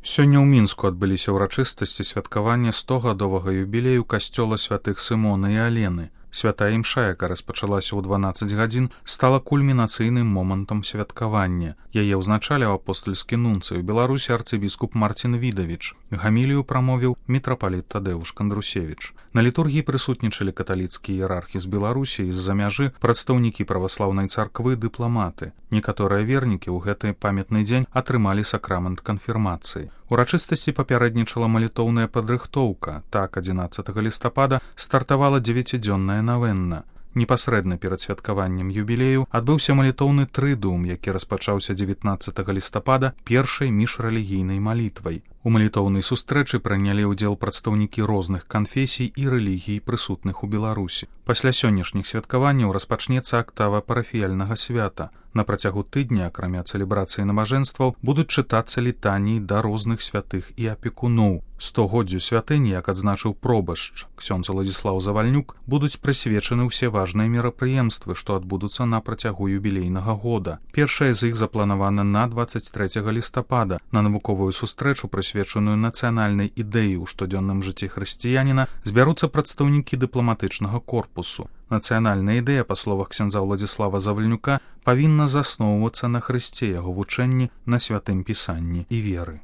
Сёння ў Мінску адбыліся ўрачыстасці святкавання 100-гадовага юбілею касцёла святых Сымона і Алены. Святая імша, якая распачалася ў 12 гадзін, стала кульмінацыйным момантам святкавання. Яе ўзначаліў апостальскі нунцый у Беларусі арцыбіскуп Марцін Відавіч. Гамілію прамовіў мітрапаліт Тадеуш Кандрусевіч. На літургіі прысутнічалі каталіцкія іерархі з Беларусі і з-за мяжы, прадстаўнікі праваслаўнай царквы, дыпламаты. Некаторыя вернікі ў гэты памятны дзень атрымалі сакрамент канфірмацыі. Урачыстасці папярэднічала малітоўная падрыхтоўка. Так, 11 лістапада стартавала 9-дзённая навенна. Непасрэдна перад святкаваннем юбілею адбыўся малітоўны трыдуум, які распачаўся 19 лістапада першай міжрэлігійнай малітвай. У малітоўнай сустрэчы прынялі ўдзел прадстаўнікі розных канфесій і рэлігій, прысутных у Беларусі. Пасля сённяшніх святкаванняў распачнецца актава парафіяльнага свята. На працягу тыдня, акрамя цэлебрацыі набажэнстваў, будуць чытацца літаніі да розных святых і апекуноў. 100-годдзю святыні, як адзначыў пробашч ксёндз Уладзіслаў Завальнюк, будуць прысвечаны ўсе важныя мерапрыемствы, што адбудуцца на працягу юбілейнага года. Першае з іх запланавана на 23 лістапада. На навуковую сустрэчу, прысвечаную нацыянальнай ідэі ў штодзённым жыцці хрысціяніна, збяруцца прадстаўнікі дыпламатычнага корпусу. Нацыянальная ідэя, па словах ксяндза Уладзіслава Завальнюка, павінна засноўвацца на Хрысце, яго вучэнні, на святым пісанні і веры.